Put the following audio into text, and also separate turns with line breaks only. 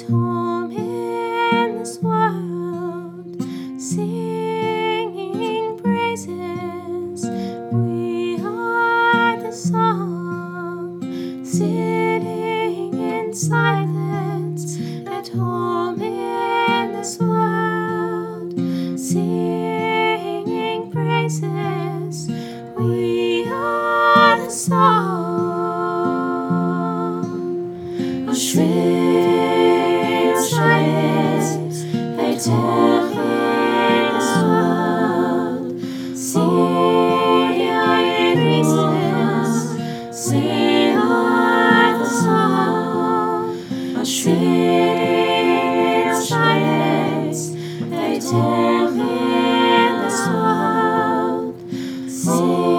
home in this world, singing praises. We are the song, sitting in silence at home in this world, singing praises. We are the song. Schwer ist, weit das Wort. Singing praises, sing our the song. Schwer ist, weit das Wort.